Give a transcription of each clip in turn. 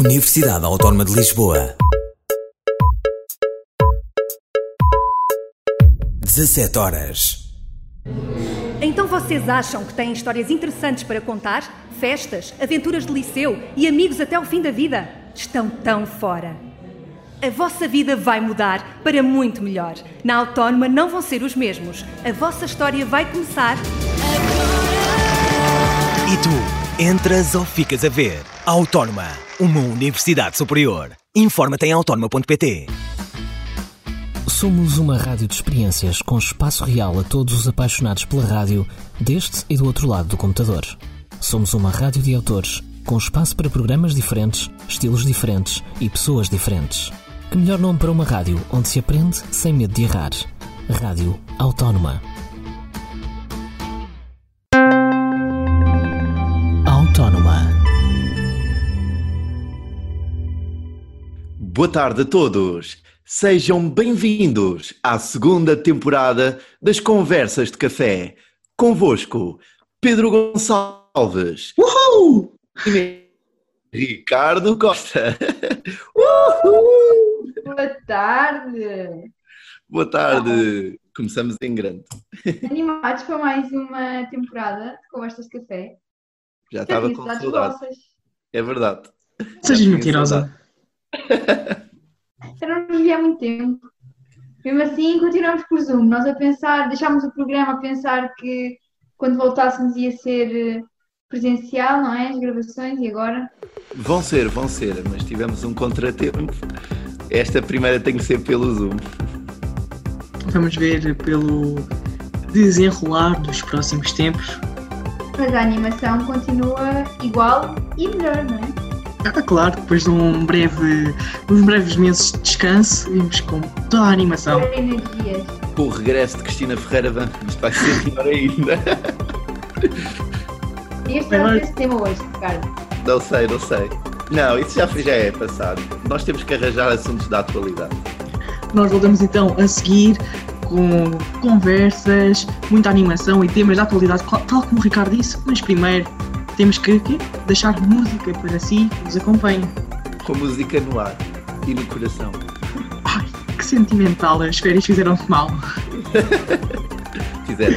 Universidade Autónoma de Lisboa. 17 horas. Então vocês acham que têm histórias interessantes para contar? Festas, aventuras de liceu e amigos até o fim da vida? Estão tão fora. A vossa vida vai mudar para muito melhor. Na Autónoma não vão ser os mesmos. A vossa história vai começar... E tu, entras ou ficas a ver? Autónoma, uma universidade superior. Informa-te em autónoma.pt. Somos uma rádio de experiências com espaço real a todos os apaixonados pela rádio, deste e do outro lado do computador. Somos uma rádio de autores, com espaço para programas diferentes, estilos diferentes e pessoas diferentes. Que melhor nome para uma rádio onde se aprende sem medo de errar? Rádio Autónoma. Autónoma. Boa tarde a todos. Sejam bem-vindos à segunda temporada das Conversas de Café. Convosco, Pedro Gonçalves. Uhul! E Ricardo Costa. Uhul! Boa tarde! Boa tarde. Começamos em grande. Animados para mais uma temporada de Conversas de Café. Já estava com saudade. É verdade. Sejas mentirosa. Eu não nos vi há muito tempo. Mesmo assim, continuamos por Zoom. Nós a pensar, deixámos o programa a pensar que quando voltássemos ia ser presencial, não é? As gravações, e agora? Vão ser, mas tivemos um contratempo. Esta primeira tem que ser pelo Zoom. Vamos ver pelo desenrolar dos próximos tempos. Mas a animação continua igual e melhor, não é? Claro, depois de uns breves meses de descanso, vimos com toda a animação. Energias. Com o regresso de Cristina Ferreira, isto vai ser pior ainda. Este vai ser esse tema hoje, Ricardo. Não sei. Não, isso já é passado. Nós temos que arranjar assuntos da atualidade. Nós voltamos então a seguir com conversas, muita animação e temas da atualidade, tal como o Ricardo disse, mas primeiro temos que deixar música para si que nos acompanhe. Com música no ar e no coração. Ai, que sentimental, as férias fizeram-te mal. Fizeram.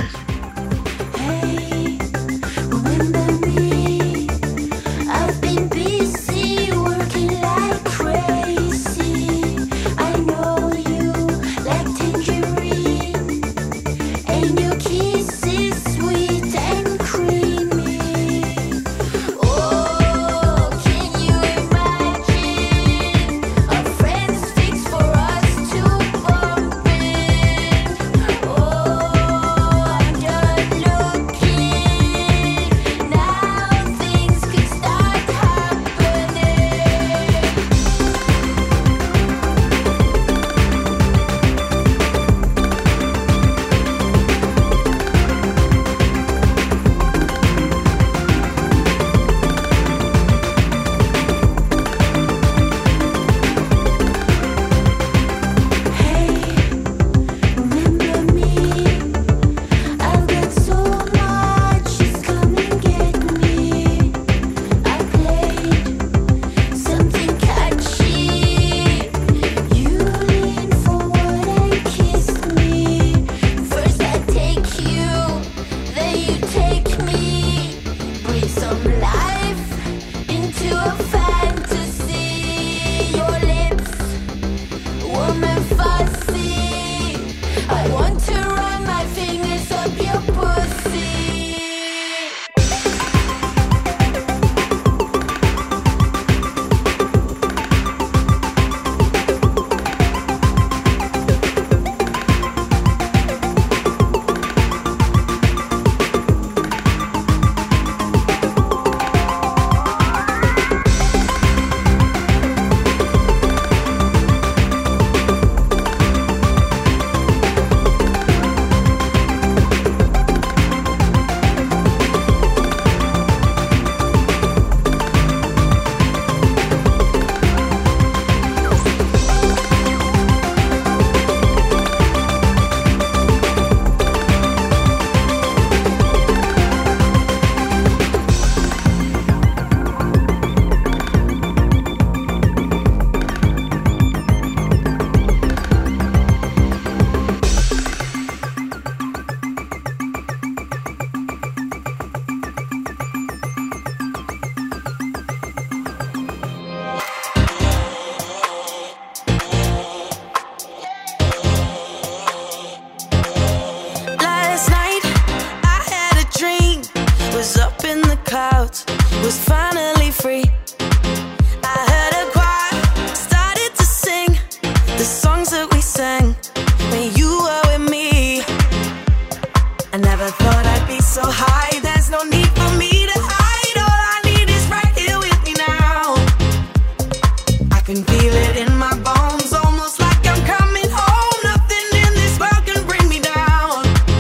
was up in the clouds, was finally free. I heard a choir, started to sing the songs that we sang when you were with me. I never thought I'd be so high, there's no need for me to hide. All I need is right here with me now. I can feel it in my bones, almost like I'm coming home. Nothing in this world can bring me down.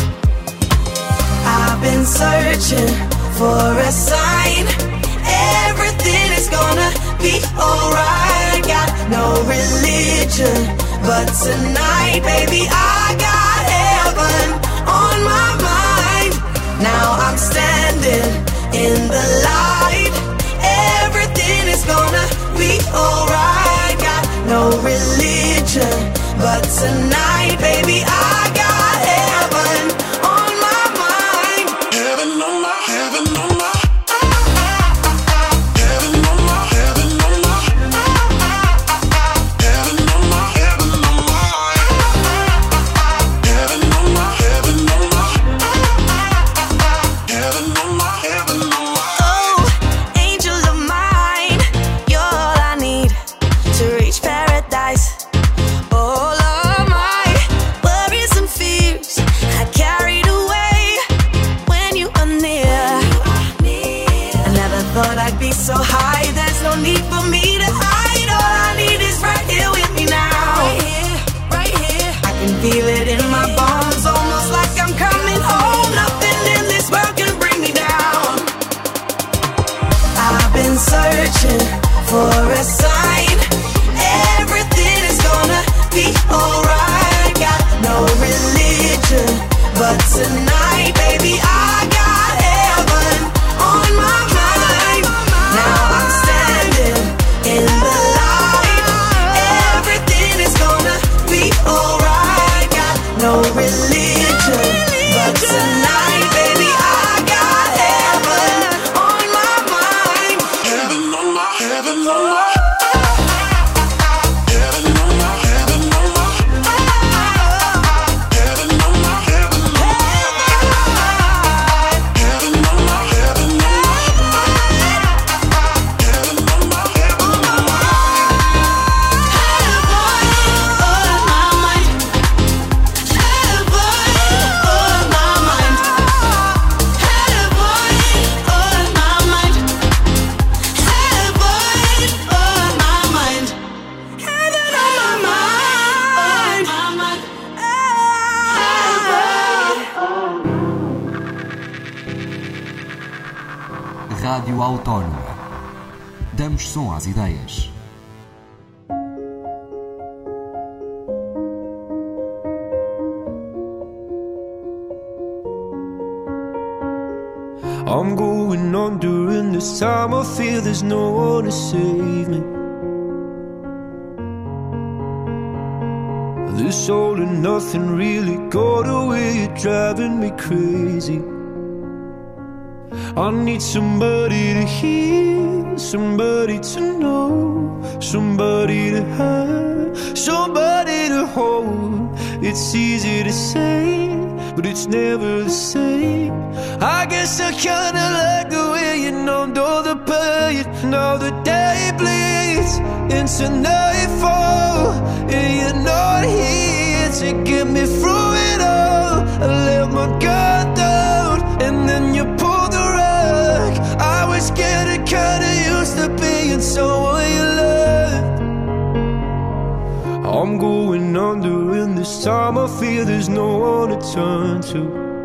I've been searching for a sign, everything is gonna be alright. Got no religion, but tonight, baby, I got heaven on my mind. Now I'm standing in the light, everything is gonna be alright. Got no religion, but tonight, baby, I got heaven on my mind. Heaven on my, heaven on my, heaven on my, heaven on my, heaven on my, heaven on my, heaven on my, heaven on my, heaven on my, heaven on my. Oh, angel of mine, you're all I need to reach paradise. All of my worries and fears I carried away when you are near. I never thought I'd be so high, there's no need for me to hide. All I need is right here with me now. Right here, right here. I can feel it in my bones, almost like I'm coming home. Nothing in this world can bring me down. I've been searching for a sign, everything is gonna be alright. Got no religion, but tonight, baby, I got heaven on my mind. Now I'm standing in the light, everything is gonna be alright. Got no religion, but tonight, baby, I got heaven on my mind. Heaven on my, heaven on my, heaven on my, heaven on my, heaven on my, heaven on my, heaven on my, heaven on my, heaven on my, heaven on my. Rádio Autónoma. Damos som às ideias. I'm going on during this time. I feel there's no one to save me. This all and nothing really got away. You're driving me crazy. I need somebody to hear, somebody to know, somebody to have, somebody to hold. It's easy to say, but it's never the same. I guess I kinda like the way you numbed all the pain. Now the day bleeds into nightfall, and you're not here to get me through it all. I let my guard down, and then you pulled the rug. I was getting kinda used to being someone you loved. I'm going under, and this time I feel there's no one to turn to.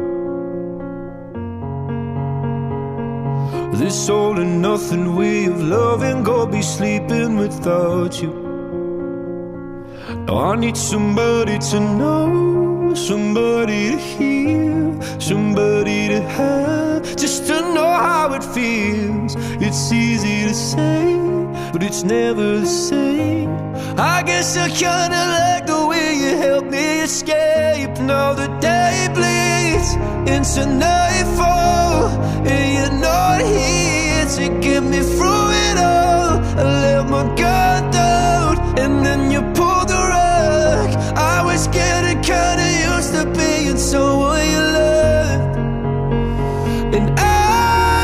This all and nothing way of loving, gonna be sleeping without you. Now I need somebody to know, somebody to hear, somebody to have, just to know how it feels. It's easy to say, but it's never the same. I guess I kinda like the way you help me escape. Now the day bleeds into nightfall, and you're not here to get me through it all. I let my guard down, and then you pulled the rug. I was getting kinda used to being someone you loved, and I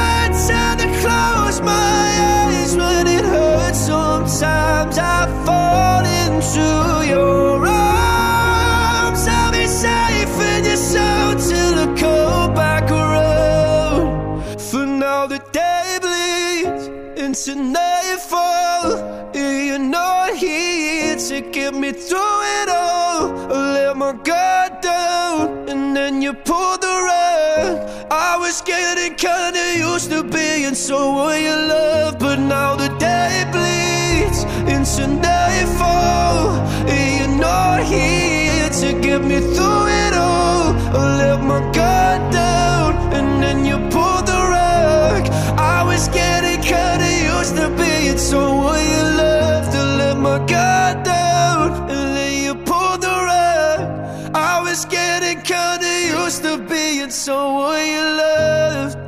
the day bleeds into nightfall. You're not here to get me through it all. I let my guard down and then you pulled the rug. I was getting kinda used to being someone you love, but now the day bleeds into nightfall. You're not here to get me through it all. I let my guard down and then you pulled the rug. I was getting kinda used to being someone you loved. To let my guard down and then you pulled the rug. I was getting kinda used to being someone you loved.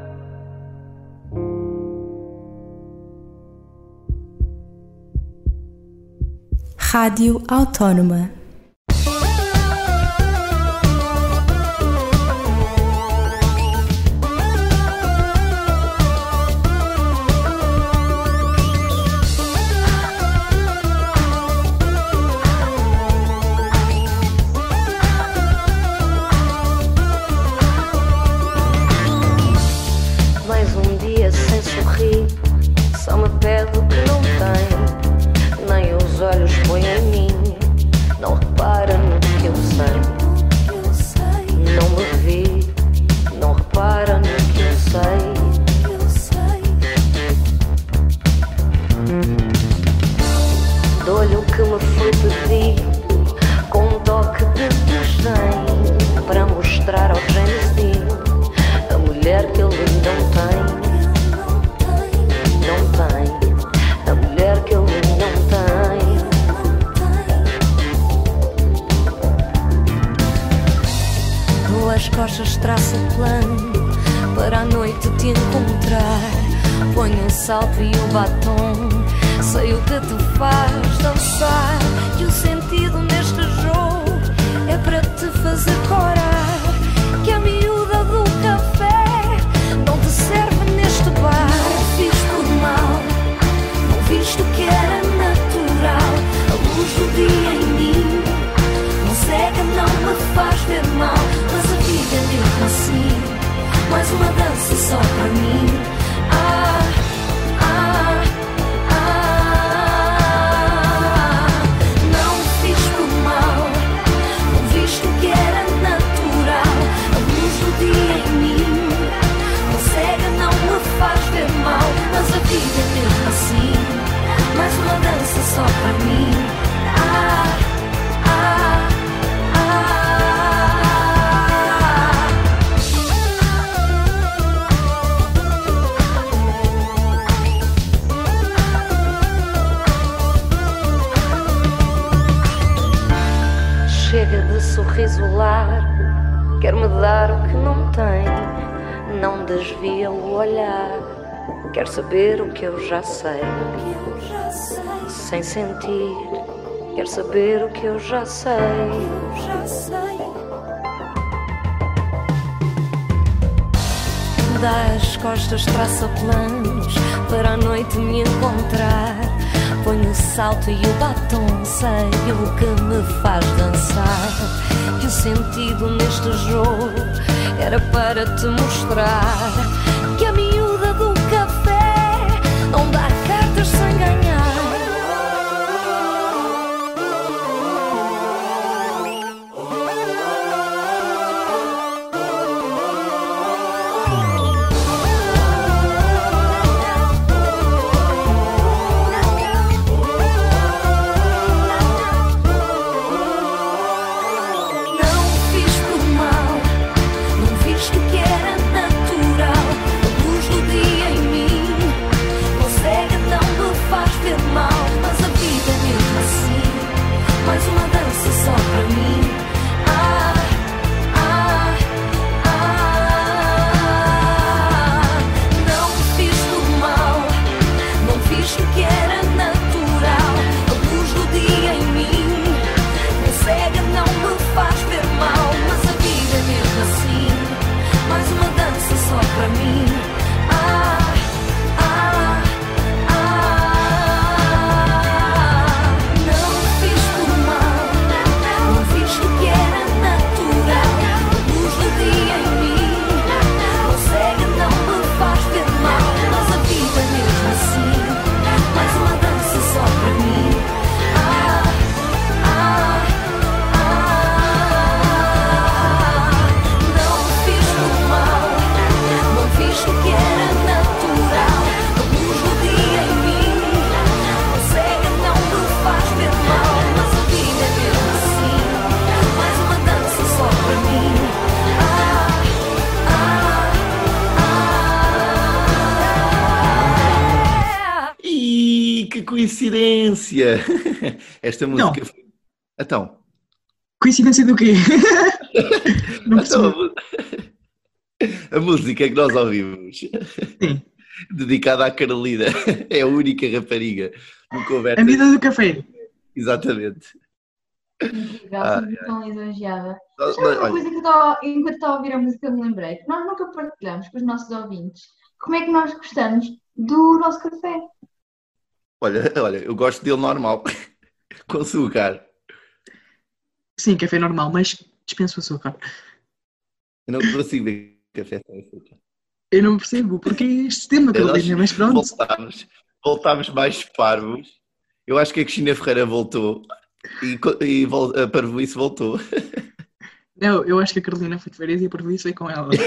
Rádio Autónoma. Mais um dia sem sorrir, só me pede o que não tem, nem os olhos põe em mim, não repara no que eu sei, não me vê, não repara no que eu sei. Dou-lhe o que me foi pedido, com um toque de desdém, para mostrar ao James Dean a mulher que ele não tem. Não tem a mulher que ele não tem. Dou as costas, traço o plano para a noite te encontrar. Ponho o salto e o batom, sei o que te faz dançar. E o sentido neste jogo é para te fazer corar. Que a miúda do café não te serve neste bar. Não fiz por mal, não viste o que era natural. A luz do dia em mim não cega, não me faz ver mal. Mas a vida é mesmo assim, mais uma dança só para mim. Não fiz por mal, não viste o que era natural. A luz do dia em mim não cega, não me faz ver mal. Mas a vida é mesmo assim, mais uma dança só para mim. Chega de sorriso largo, quer-me dar o que não tem, não desvia o olhar, quer saber o que eu já sei, sem sentir, quer saber o que eu já sei. Dá as costas, traça planos para a noite me encontrar. Ponho o salto e o batom, sei o que me faz dançar. E o sentido neste jogo era para te mostrar que a miúda do café não dá cartas sem ganhar. Não fiz por mal, não viste o que era natural. coincidência! Esta música Não. foi... Então, Coincidência do quê? Não percebi. a música que nós ouvimos, Sim. dedicada à Carolina, é a única rapariga no Conversa. A vida do café. Exatamente. Incrível, Ah, sinto-me tão lisonjeada. Nós- Mas sabe uma olha, coisa que enquanto estava a ouvir a música me lembrei? Que nós nunca partilhamos com os nossos ouvintes. Como é que nós gostamos do nosso café? olha, eu gosto dele normal, com açúcar. Sim, café normal, mas dispenso açúcar. Eu não consigo ver café sem açúcar. Eu não percebo porque é este tema, Carolina, mas pronto. Voltámos mais parvos. Eu acho que a Cristina Ferreira voltou e a parvoíce voltou. Não, eu acho que a Carolina foi de férias e por isso foi com ela.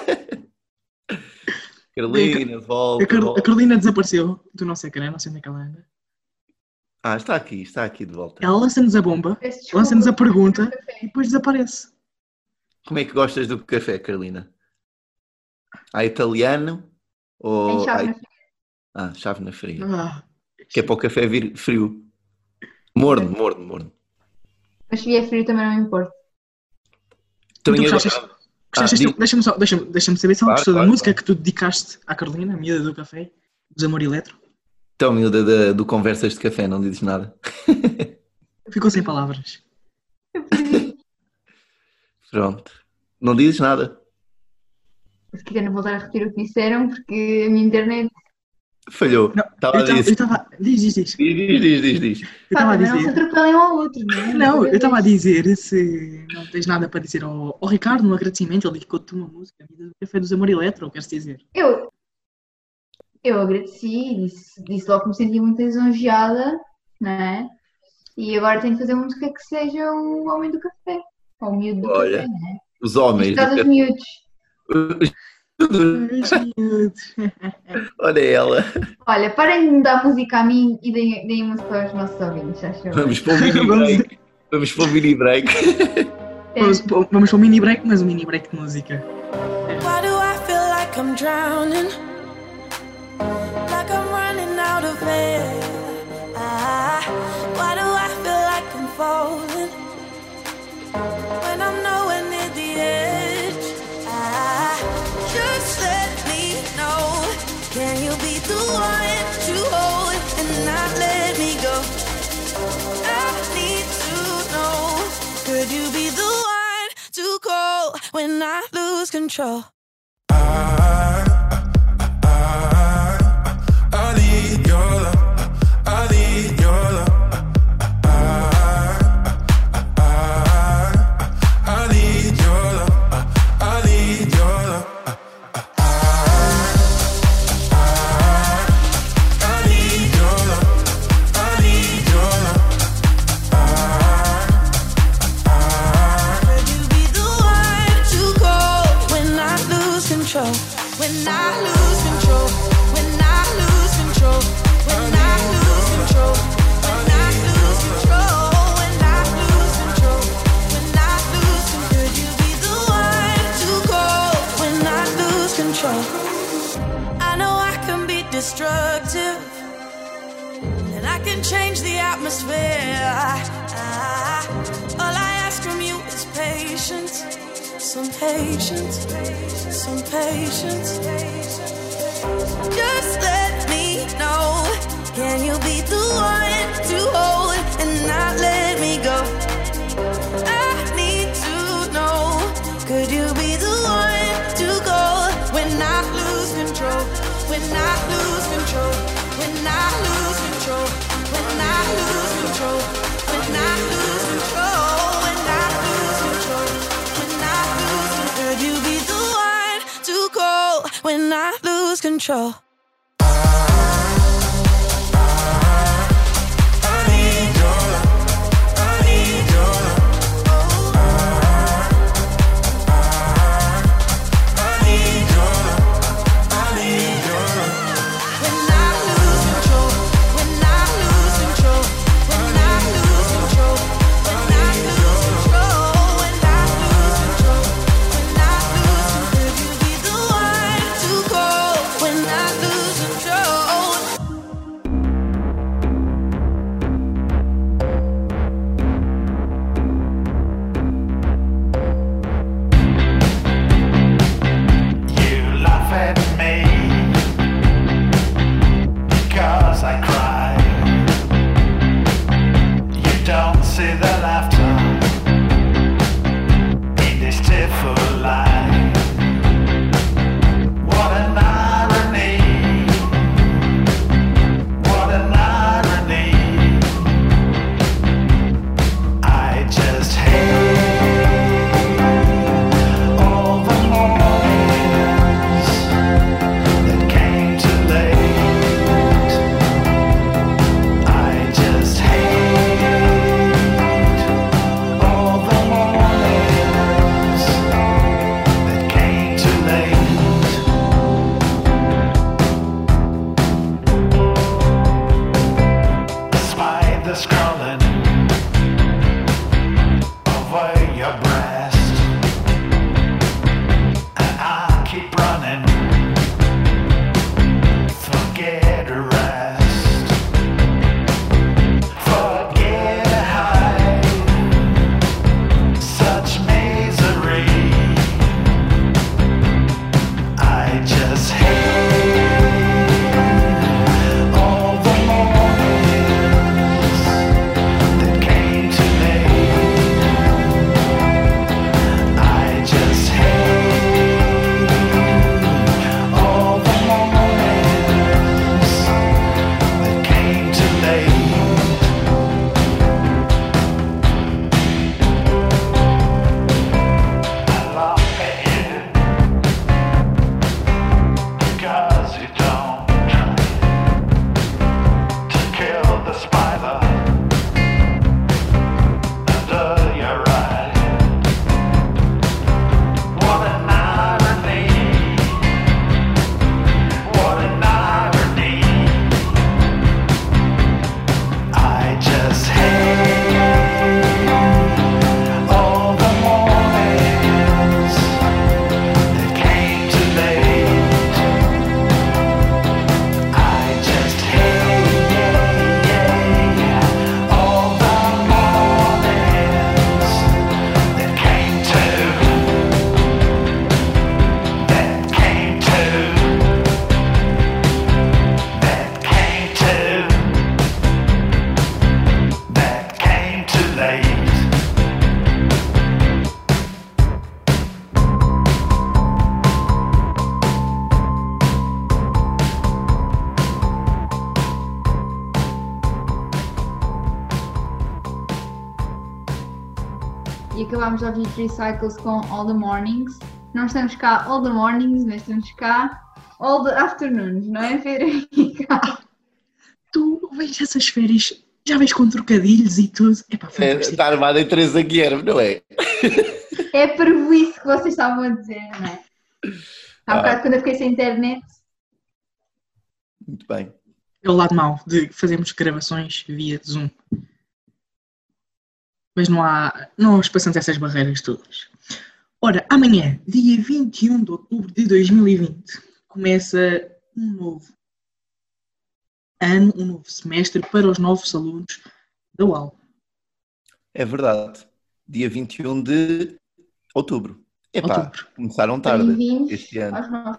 Carolina, volta. A Carolina desapareceu do nosso ecrã, não sei onde é que ela anda. Ah, está aqui de volta. Ela lança-nos a bomba, Peço desculpa. lança-nos a pergunta e depois desaparece. Como é que gostas do café, Carolina? A italiano ou... Em chave na fria. Chávena fria. Ah, Que é para o café vir frio. Morno. Mas se vier frio também não me importa. Também então, diz- deixa-me saber se ela Claro, gostou da claro, música claro. que tu dedicaste à Carolina, a miúda do café, dos Amor Eletro. Então, miúda do Conversas de Café, não dizes nada. Ficou sem palavras. Pronto. Não dizes nada. Se quiserem voltar a repetir o que disseram, porque a minha internet. Falhou. Não, Estava a eu dizer. estava... Diz. Diz. Eu estava a Também não se dizer... atropelem um ao outro, não é? Não, eu estava a dizer se não tens nada para dizer ao Ricardo no agradecimento, ele dedicou-te uma música, a vida do café dos Amor Eletro, queres dizer? Eu agradeci, disse logo que me sentia muito lisonjeada, não é? E agora tenho que fazer uma música que seja o homem do café, ou o miúdo do Olha, café, não é? Os homens Neste do caso, os café. miúdos. Olha ela. Olha, parem de me dar música a mim e deem música aos nossos ouvintes, acho eu. Vamos para o mini break. Vamos para o mini break. Vamos para um mini break, mas um mini break de música. Why do I feel like I'm drowning? Like I'm running out of air. Why do I feel like I'm falling? When I'm nowhere near the edge. Just let me know. Can you be the one to hold and not let me go? I need to know. Could you be the one to call when I lose control? I need your love. I need your love. I need your love. I need your love. I need your love. I need your love. Could you be the one to call when I lose control? When I lose control. When I lose control. When I lose control. When I lose control. When I lose control. When I lose control. Could you be the one to call when I lose control? I know I can be destructive, and I can change the atmosphere. All I ask from you is patience, some patience, some patience. Just let me know. Can you be the one to hold and not let me go? I need to know. Could you be the one to go when I lose control? When I lose control. When I lose control. When I lose control. When I lose control. When I lose control. When I lose control. Could you be the one to call when I lose control? When I lose control. acabámos de ouvir Recycles com All the Mornings. Não estamos cá all the mornings, mas estamos cá all the afternoons, não é, Federica? Tu vês essas férias, já vês com trocadilhos e tudo. Está armada em Teresa Guilherme, não é? É parvoíce que vocês estavam a dizer, não é? Há bocado quando eu fiquei sem internet. Muito bem. É o lado mau de fazermos gravações via Zoom. Mas não passamos essas barreiras todas. Ora, amanhã, dia 21 de outubro de 2020, começa um novo ano, um novo semestre para os novos alunos da UAL. É verdade. Dia 21 de outubro. Começaram tarde este ano.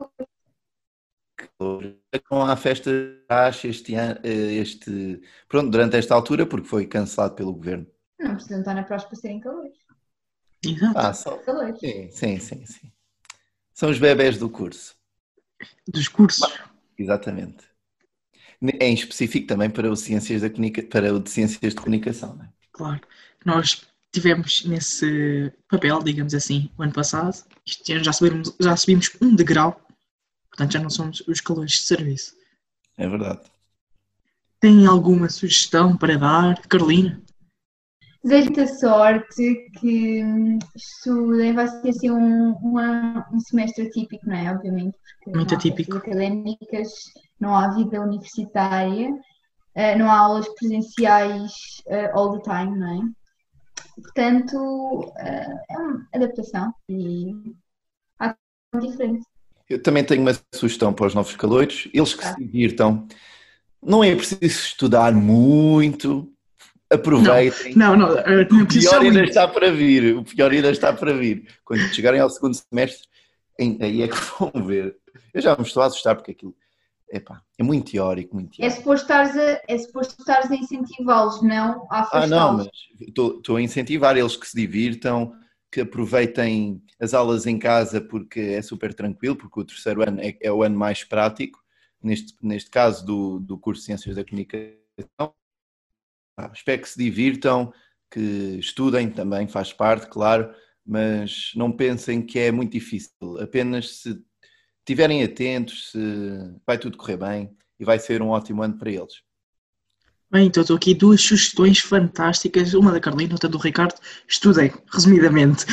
Com a festa este ano, pronto, durante esta altura, porque foi cancelado pelo governo. Não precisam estar na próxima para serem calores. Exato. Calores. Sim. São os bebés do curso. Dos cursos. Exatamente. Em específico também para o Ciências de Comunicação. Não é? Claro. Nós tivemos nesse papel, digamos assim, o ano passado. Este ano já subimos um degrau. Portanto, já não somos os calores de serviço. É verdade. Tem alguma sugestão para dar, Carolina? Desejo muita sorte, que estudem, vai ser assim um semestre atípico, não é? Obviamente, porque muito não há atípico. Académicas, não há vida universitária, não há aulas presenciais all the time, não é? Portanto, é uma adaptação e há diferente. Eu também tenho uma sugestão para os novos caloiros, eles que se divirtam. Não é preciso estudar muito, aproveitem. Não, o pior ainda está para vir. Quando chegarem ao segundo semestre, aí é que vão ver. Eu já me estou a assustar porque aquilo é muito teórico. É suposto estares a incentivá-los, não a afastá-los. Não, mas estou a incentivar eles que se divirtam, que aproveitem as aulas em casa porque é super tranquilo, porque o terceiro ano é o ano mais prático, neste caso do curso de Ciências da Comunicação. Espero que se divirtam, que estudem também, faz parte, claro, mas não pensem que é muito difícil, apenas se estiverem atentos, vai tudo correr bem e vai ser um ótimo ano para eles. Bem, então estou aqui duas sugestões fantásticas, uma da Carolina, outra do Ricardo. Estudem, resumidamente.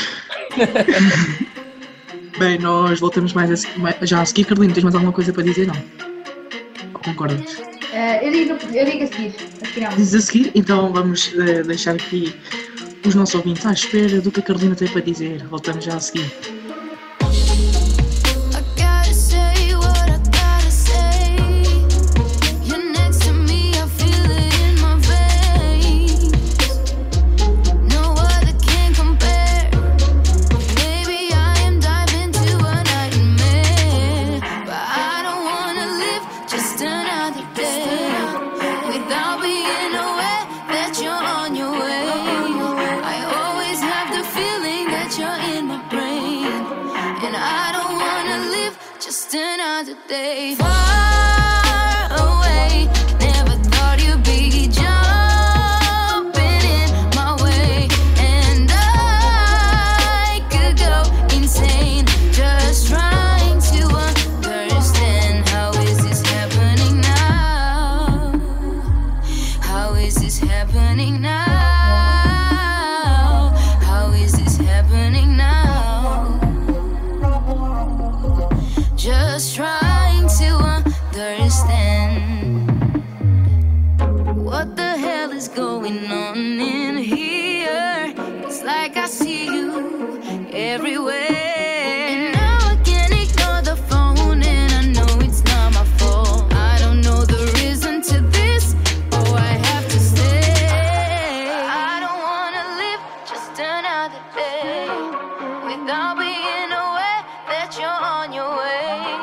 Bem, nós voltamos já a seguir. Carolina, tens mais alguma coisa para dizer? Não? Ou concordas? Eu digo a seguir. Dizes a seguir? Então vamos deixar aqui os nossos ouvintes à espera do que a Carolina tem para dizer. Voltamos já a seguir. Day far away, never thought you'd be jumping in my way, and I could go insane just trying to understand how is this happening now? How is this happening now? How is this happening now? Just trying to understand what the hell is going on in here. It's like I see you everywhere. And now I can't ignore the phone, and I know it's not my fault. I don't know the reason to this, oh, I have to stay. I don't wanna live just another day without being aware that you're on your way.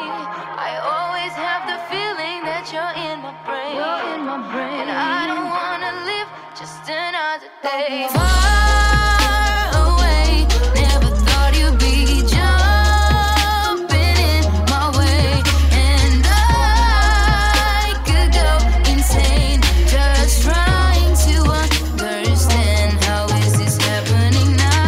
You're in my brain, and I don't wanna live just another day. Far away, never thought you'd be jumping in my way, and I could go insane just trying to understand how is this happening now?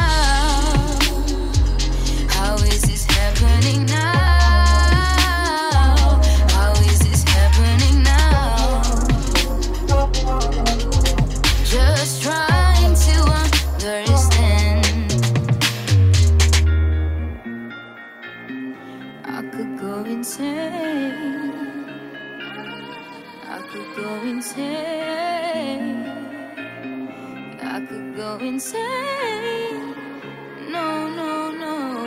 could go insane. I could go insane. No, no, no.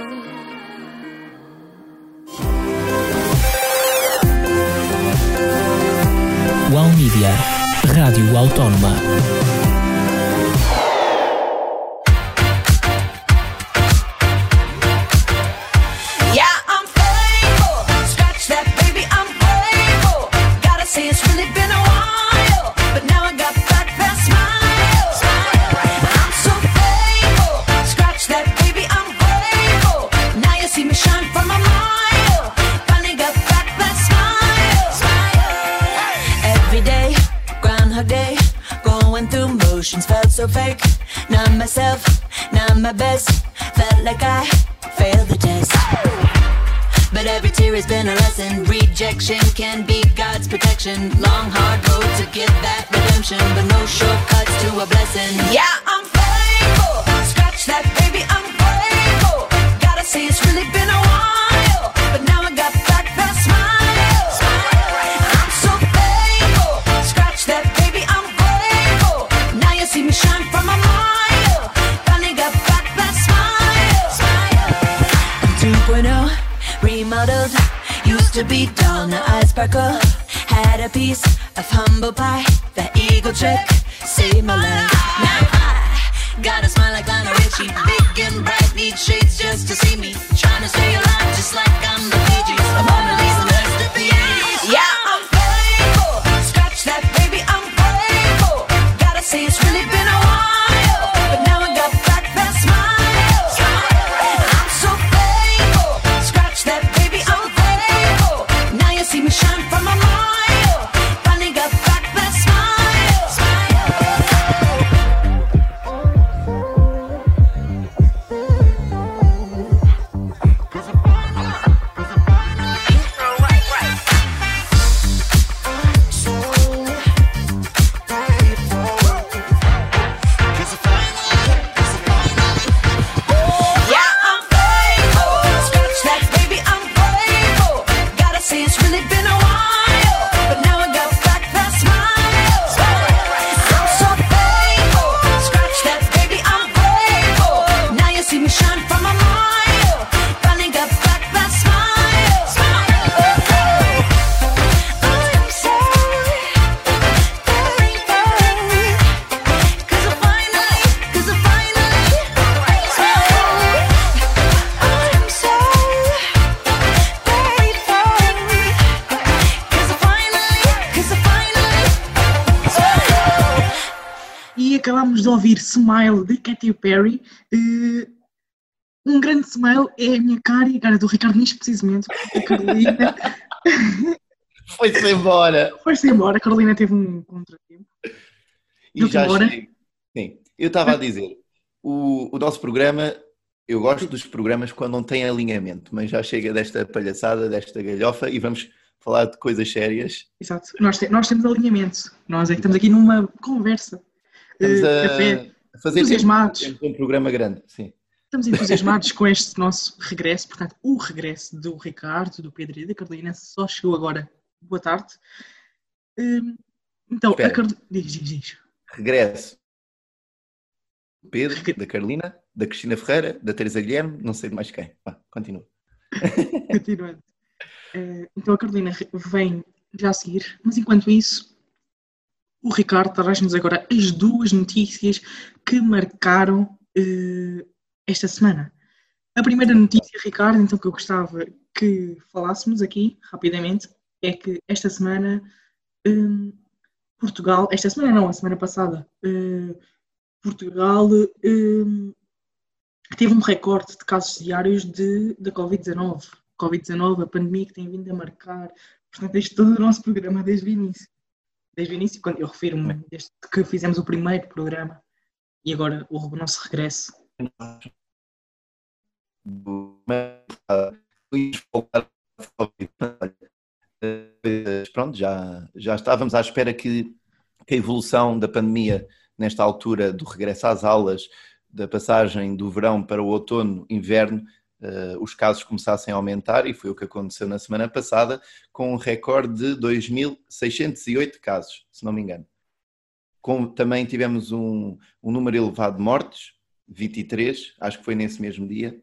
Wow Media, Rádio Autónoma. Felt so fake, not myself, not my best. Felt like I failed the test. But every tear has been a lesson. Rejection can be God's protection. Long hard road to get that redemption, but no shortcuts to a blessing. Yeah, I'm faithful. Scratch that, baby, I'm grateful. Gotta say it's really been a while, but now I got back that smile. I'm so faithful. Scratch that, baby, I'm grateful. Now you see me shine from a mile. Finally got back that smile. I'm 2.0, remodeled. Used to be dull, now I sparkle. Had a piece of humble pie. That eagle trick saved my life. Now I got a smile like Lionel Richie. Big and bright, need shades just to see me. Trying to stay alive just like I'm the Bee Gees. I'm Mona Lisa, masterpiece. Yeah, I'm faithful. Scratch that, baby, I'm grateful. Gotta say it's really been a while, but now I got back that smile. I'm so faithful. Scratch that, baby, I'm grateful. Now you see me shine from a mile. Finally got back that smile. Acabámos de ouvir Smile de Katy Perry. Um grande smile é a minha cara e a cara do Ricardo neste precisamente. A Carolina foi-se embora. Foi-se embora. A Carolina teve um contratempo. E já cheguei. Sim, eu estava a dizer, o nosso programa, eu gosto dos programas quando não têm alinhamento, mas já chega desta palhaçada, desta galhofa e vamos falar de coisas sérias. Exato. Nós temos alinhamento. Nós é que estamos aqui numa conversa. Estamos a fazer entusiasmados. Um programa grande, sim. Estamos entusiasmados com este nosso regresso, portanto, o regresso do Ricardo, do Pedro e da Carolina só chegou agora. Boa tarde. Então, espera. A Carolina... Diz. Regresso. Pedro, da Carolina, da Cristina Ferreira, da Teresa Guilherme, não sei de mais quem. Continua. Continuando. Então a Carolina vem já a seguir, mas enquanto isso, o Ricardo traz-nos agora as duas notícias que marcaram esta semana. A primeira notícia, Ricardo, então que eu gostava que falássemos aqui, rapidamente, é que esta semana, Portugal, esta semana não, a semana passada, Portugal teve um recorde de casos diários da Covid-19. Covid-19, a pandemia que tem vindo a marcar, portanto, este todo o nosso programa desde o início. Desde o início, quando eu refiro-me, desde que fizemos o primeiro programa e agora o nosso regresso. Pronto, já estávamos à espera que a evolução da pandemia nesta altura do regresso às aulas, da passagem do verão para o outono, inverno, os casos começassem a aumentar, e foi o que aconteceu na semana passada, com um recorde de 2.608 casos, se não me engano. Também tivemos um número elevado de mortes, 23, acho que foi nesse mesmo dia.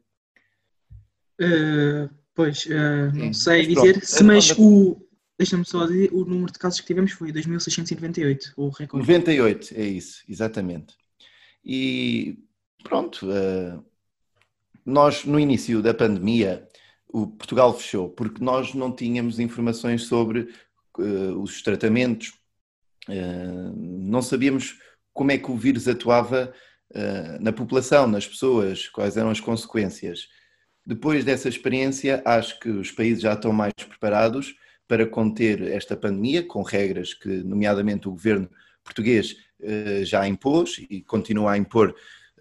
Não sei dizer, mas deixa-me só dizer, o número de casos que tivemos foi 2.698, o recorde. 98, é isso, exatamente. E pronto, nós no início da pandemia, o Portugal fechou, porque nós não tínhamos informações sobre os tratamentos, não sabíamos como é que o vírus atuava na população, nas pessoas, quais eram as consequências. Depois dessa experiência, acho que os países já estão mais preparados para conter esta pandemia, com regras que, nomeadamente, o governo português já impôs e continua a impor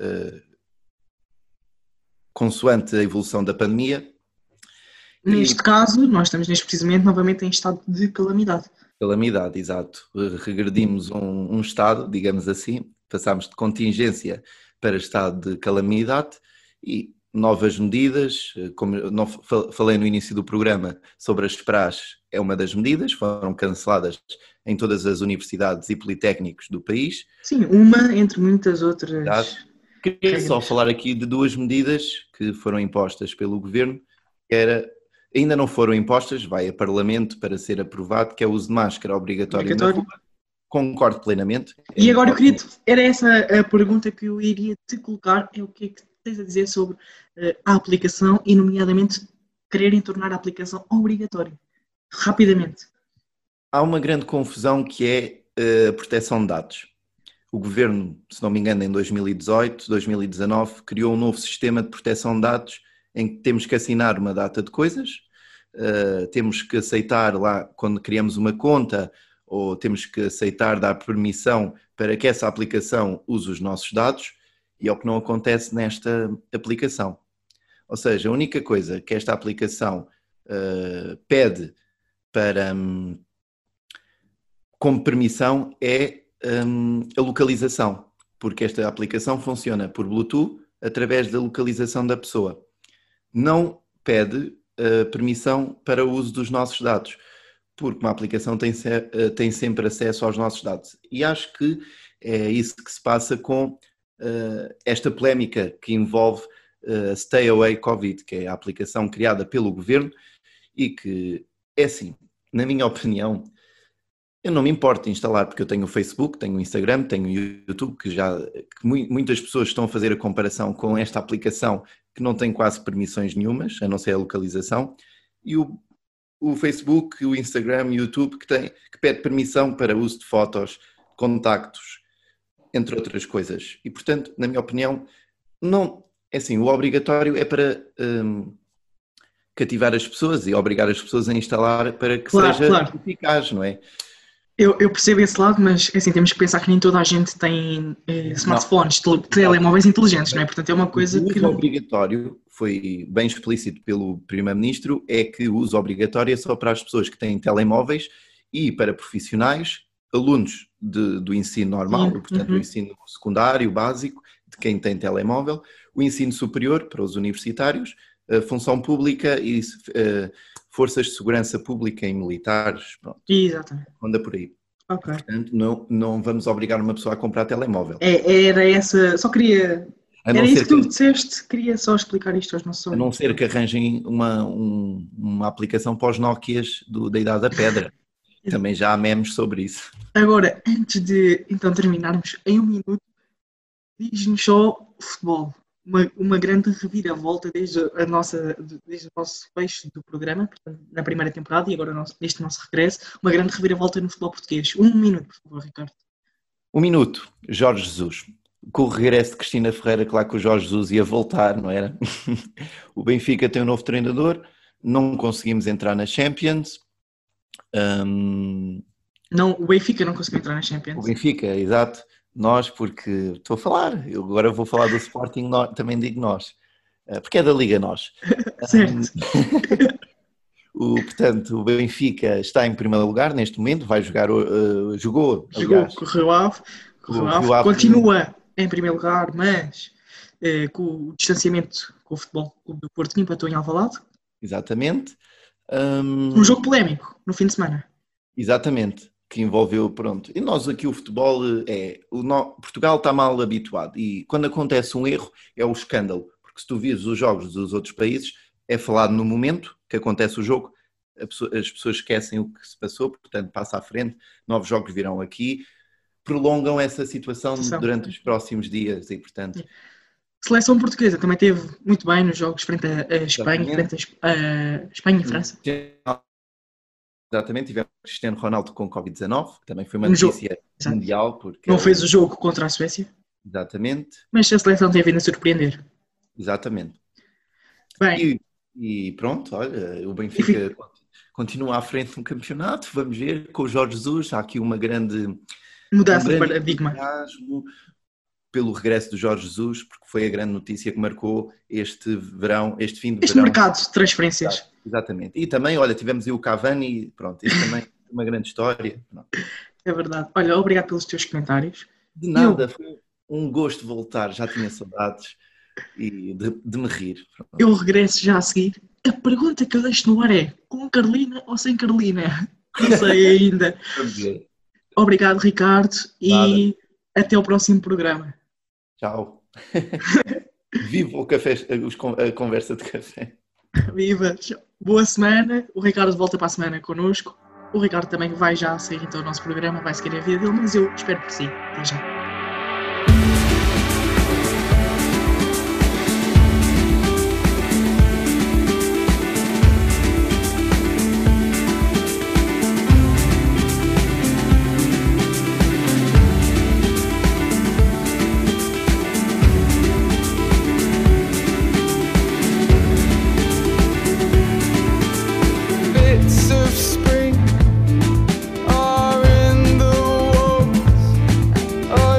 consoante a evolução da pandemia. Neste caso, nós estamos neste precisamente novamente em estado de calamidade. Calamidade, exato. Regredimos um estado, digamos assim, passámos de contingência para estado de calamidade e novas medidas, como eu falei no início do programa sobre as praxes, é uma das medidas, foram canceladas em todas as universidades e politécnicos do país. Sim, uma entre muitas outras. Queria só falar aqui de duas medidas que foram impostas pelo governo, ainda não foram impostas, vai a Parlamento para ser aprovado, que é o uso de máscara obrigatório. Na rua. Concordo plenamente. E agora era essa a pergunta que eu iria te colocar, é o que é que tens a dizer sobre a aplicação e nomeadamente quererem tornar a aplicação obrigatória, rapidamente. Há uma grande confusão que é a proteção de dados. O governo, se não me engano, em 2018, 2019, criou um novo sistema de proteção de dados em que temos que assinar uma data de coisas, temos que aceitar lá quando criamos uma conta, ou temos que aceitar dar permissão para que essa aplicação use os nossos dados, e é o que não acontece nesta aplicação. Ou seja, a única coisa que esta aplicação pede como permissão é a localização, porque esta aplicação funciona por Bluetooth através da localização da pessoa. Não pede permissão para o uso dos nossos dados, porque uma aplicação tem sempre acesso aos nossos dados. E acho que é isso que se passa com esta polémica que envolve a Stay Away Covid, que é a aplicação criada pelo governo e que, é assim, na minha opinião, eu não me importo de instalar, porque eu tenho o Facebook, tenho o Instagram, tenho o YouTube, que muitas pessoas estão a fazer a comparação com esta aplicação que não tem quase permissões nenhumas, a não ser a localização, e o Facebook, o Instagram e o YouTube que pede permissão para uso de fotos, contactos, entre outras coisas. E, portanto, na minha opinião, não, é assim, o obrigatório é para cativar as pessoas e obrigar as pessoas a instalar para que seja eficaz, não é? Eu percebo esse lado, mas assim, temos que pensar que nem toda a gente tem smartphones, telemóveis inteligentes, não é? Portanto, é uma coisa que... O uso obrigatório, foi bem explícito pelo Primeiro-Ministro, é que o uso obrigatório é só para as pessoas que têm telemóveis e para profissionais, alunos do ensino normal, portanto, do ensino secundário, básico, de quem tem telemóvel, o ensino superior para os universitários, a função pública e forças de segurança pública e militares, pronto. Exatamente. Anda por aí. Ok. Portanto, não vamos obrigar uma pessoa a comprar telemóvel. Era essa, só queria... Era isso que tu disseste, queria só explicar isto aos nossos ouvintes. A não ser que arranjem uma aplicação para os Nokias da Idade da Pedra. Também já há memes sobre isso. Agora, antes de então terminarmos em um minuto, diz-nos só futebol. Uma grande reviravolta desde o nosso fecho do programa, portanto, na primeira temporada e agora neste nosso regresso, uma grande reviravolta no futebol português. Um minuto, por favor, Ricardo. Um minuto, Jorge Jesus. Com o regresso de Cristina Ferreira, claro que o Jorge Jesus ia voltar, não era? O Benfica tem um novo treinador, não conseguimos entrar na Champions. Não, o Benfica não conseguiu entrar na Champions. O Benfica, exato. Nós, porque estou a falar, eu agora vou falar do Sporting, também digo nós, porque é da Liga Nós. Certo. Portanto, o Benfica está em primeiro lugar neste momento, vai jogar, jogou com o Rio Ave, continua em primeiro lugar, mas com o distanciamento com o Futebol Clube do Porto, que empatou em Alvalade. Exatamente. Um jogo polémico no fim de semana. Exatamente, que envolveu, pronto. E nós aqui o futebol Portugal está mal habituado e quando acontece um erro é o escândalo, porque se tu vires os jogos dos outros países é falado no momento que acontece o jogo, as pessoas esquecem o que se passou, portanto passa à frente, novos jogos virão aqui, prolongam essa situação durante os próximos dias e portanto... A seleção portuguesa também teve muito bem nos jogos frente a Espanha, frente a Espanha e França. Exatamente, tivemos Cristiano Ronaldo com Covid-19, que também foi uma notícia mundial. Porque não fez o jogo contra a Suécia. Exatamente. Mas a seleção tem vindo a surpreender. Exatamente. Bem. E pronto, olha, o Benfica continua à frente no campeonato, vamos ver, com o Jorge Jesus, há aqui uma grande... mudança de paradigma. Pelo regresso do Jorge Jesus, porque foi a grande notícia que marcou este verão, este fim de este verão. Este mercado de transferências. Exatamente. E também, olha, tivemos aí o Cavani, pronto, isto também é uma grande história. Pronto. É verdade. Olha, obrigado pelos teus comentários. De nada, foi um gosto voltar, já tinha saudades e de me rir. Pronto. Eu regresso já a seguir. A pergunta que eu deixo no ar é, com Carolina ou sem Carolina? Não sei ainda. Obrigado, Ricardo, e até o próximo programa. Tchau. Viva o café, a conversa de café. Viva. Boa semana. O Ricardo volta para a semana connosco. O Ricardo também vai já sair então do nosso programa, vai seguir a vida dele, mas eu espero que sim. Até já. Oh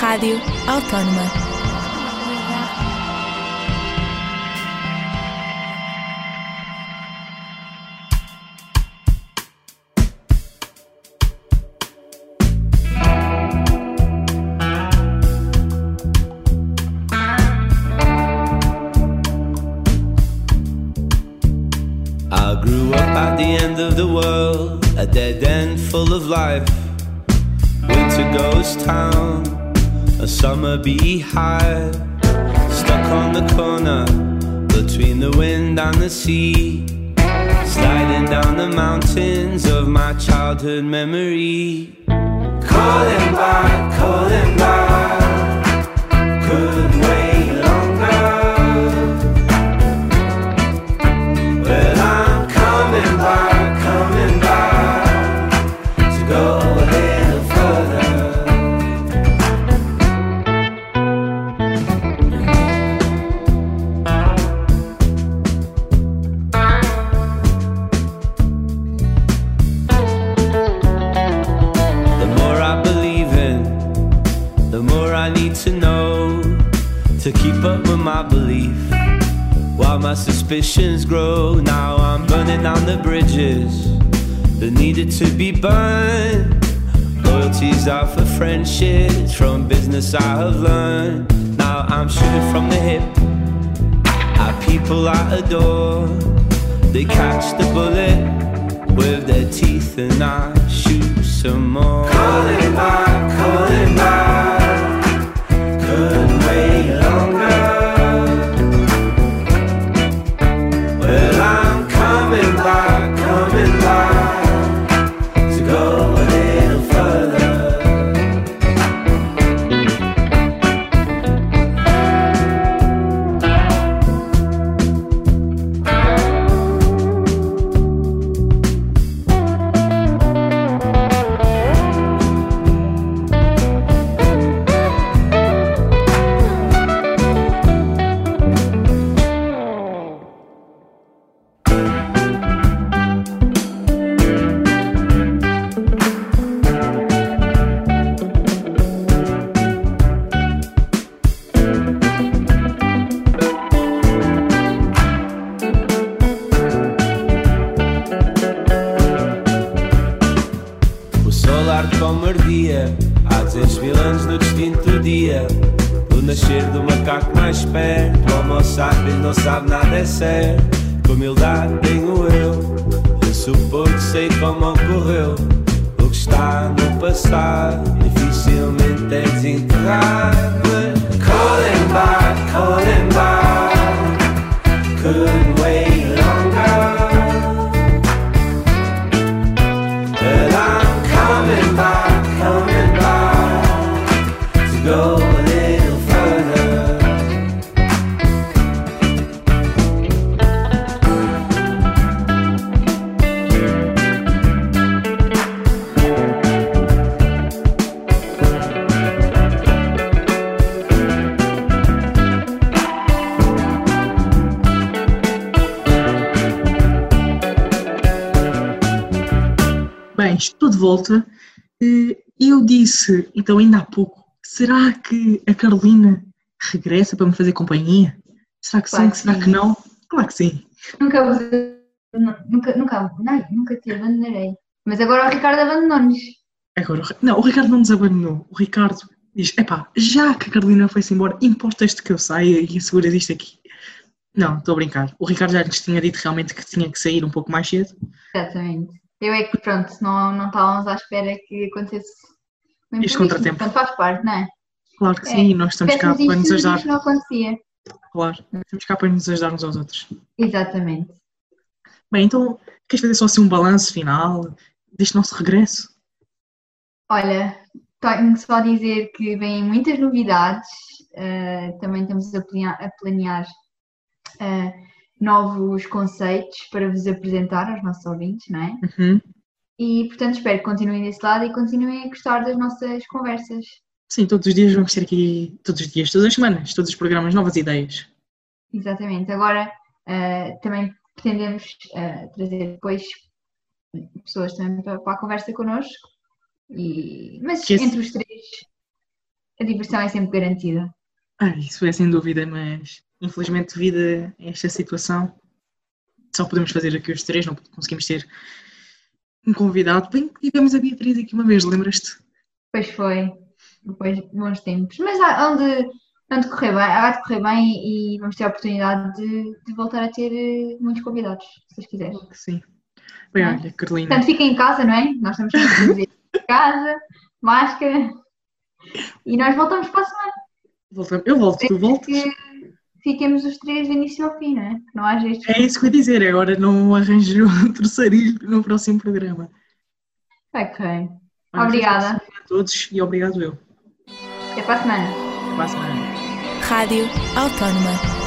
Rádio Autónoma. I grew up at the end of the world, a dead end full of life. Winter ghost town, a summer beehive. Stuck on the corner, between the wind and the sea. Sliding down the mountains of my childhood memory. Calling back, couldn't wait longer. Well, I'm coming back to go a little further. The more I believe in, the more I need to know to keep up with my belief. While my suspicions grow, now I'm burning down the bridges that needed to be burned. Loyalties are for friendships, from business I have learned. Now I'm shooting from the hip at people I adore. They catch the bullet with their teeth and I shoot some more. Calling back, couldn't wait longer. Well, I'm coming back to go a little further. Como ardia há 200 mil anos no distinto dia do nascer do macaco mais esperto. O homo sapiens não sabe nada, é certo. Com humildade tenho eu supor que sei como ocorreu. O que está no passado dificilmente é desenterrar. Calling back, couldn't wait longer. But I'm coming back to go a little further. Bem, estou de volta. Eu disse, então ainda há pouco, será que a Carolina regressa para me fazer companhia? Será que Claro sim? que Será sim. que não? Claro que sim. Nunca te abandonarei. Mas agora o Ricardo abandonou-nos. Agora, não, o Ricardo não nos abandonou. O Ricardo diz, epá, já que a Carolina foi-se embora, importas-te que eu saia e asseguras isto aqui? Não, estou a brincar. O Ricardo já lhes tinha dito realmente que tinha que sair um pouco mais cedo. Exatamente. Eu é que, pronto, não estávamos à espera que acontecesse um Este imprevisto, contratempo. portanto faz parte, não é? Claro que sim, nós estamos cá para nos ajudar. Isto não acontecia. Claro, estamos cá para nos ajudar uns aos outros. Exatamente. Bem, então, queres fazer só assim um balanço final deste nosso regresso? Olha, tenho só a dizer que vêm muitas novidades, também estamos a planear novos conceitos para vos apresentar aos nossos ouvintes, não é? Uhum. E, portanto, espero que continuem desse lado e continuem a gostar das nossas conversas. Sim, todos os dias vamos ter aqui, todas as semanas, todos os programas, novas ideias. Exatamente. Agora, também pretendemos trazer depois pessoas também para a conversa connosco, mas entre os três a diversão é sempre garantida. Isso é sem dúvida, mas infelizmente devido a esta situação só podemos fazer aqui os 3, não conseguimos ter um convidado. Bem que tivemos a Beatriz aqui uma vez, lembras-te? Pois foi, depois bons tempos. Mas há de correr bem, há de correr bem e vamos ter a oportunidade de voltar a ter muitos convidados, se vocês quiserem. Sim. Bem, olha, Carolina. Portanto, fiquem em casa, não é? Nós estamos sempre a fazer em casa, máscara, e nós voltamos para a semana. Eu volto, tu voltas? Fiquemos os 3 de início ao fim, não é? Que não haja estes... É isso que eu ia dizer, agora não arranjo outro sarilho no próximo programa. Ok. Olha, obrigada a todos e obrigado eu. Até para a semana. Até para a semana. Rádio Autónoma.